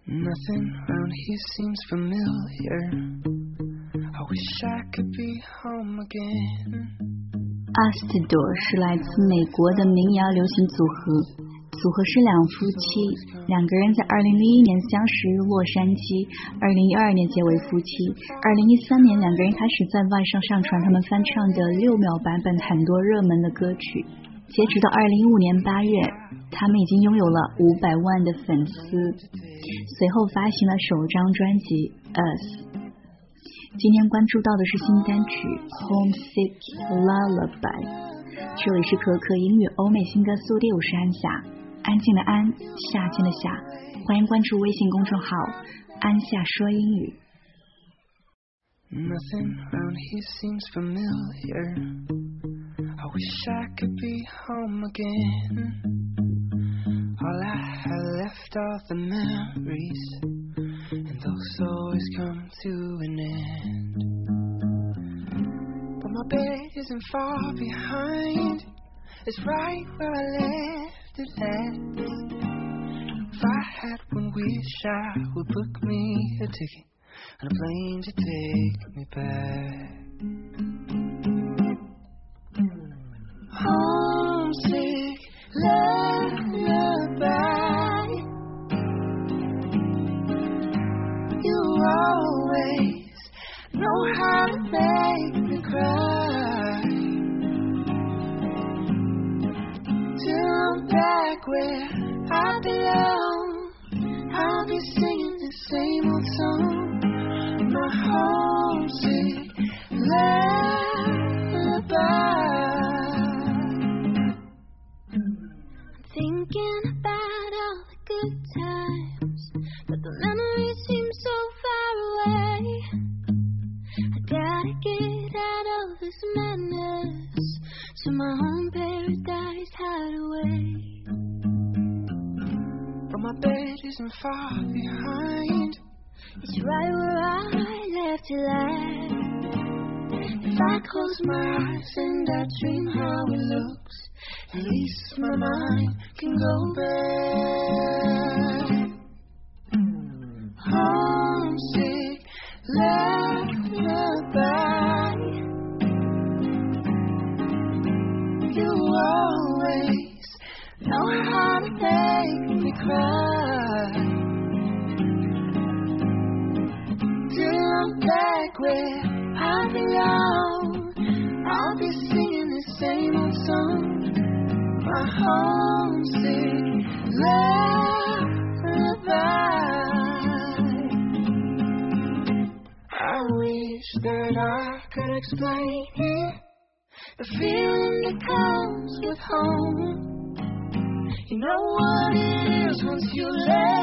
Nothing around here seems familiar. I wish I could be home again. Astudor 是来自美国的民谣流行组合，组合是两夫妻，两个人在2001年相识于洛杉矶，2012年结为夫妻。2013年两个人开始在外上上传他们翻唱的6秒版本很多热门的歌曲。截止到2015年8月，他们已经拥有了500万的粉丝，随后发行了首张专辑 Us。 今天关注到的是新单曲 Homesick Lullaby。 这里是可可英语欧美新歌速递，我是安夏，安静的安，夏天的夏。欢迎关注微信公众号安夏说英语。 Nothing around here seems familiar. I wish I could be home again. All I have left are the memories, and those always come to an end. But my bed isn't far behind, it's right where I left it last. If I had one wish, I would book me a ticket and a plane to take me back. Homesick lullaby, you always know how to make me cry. Till I'm back where I belong, I'll be singing the same old song. My homesick lullaby. Thinking about all the good times, but the memories seem so far away. I gotta get out of this madness to my home paradise hideaway. But my bed isn't far behind, it's right where I left it last. If I close my eyes and I dream how it looks, at least my mind can go back. Homesick lullaby, you always know how to make me cry. Till I'm back where I belong, I'll be singing the same old song. My homesick lullaby. I wish that I could explain it, the feeling that comes with home. You know what it is once you let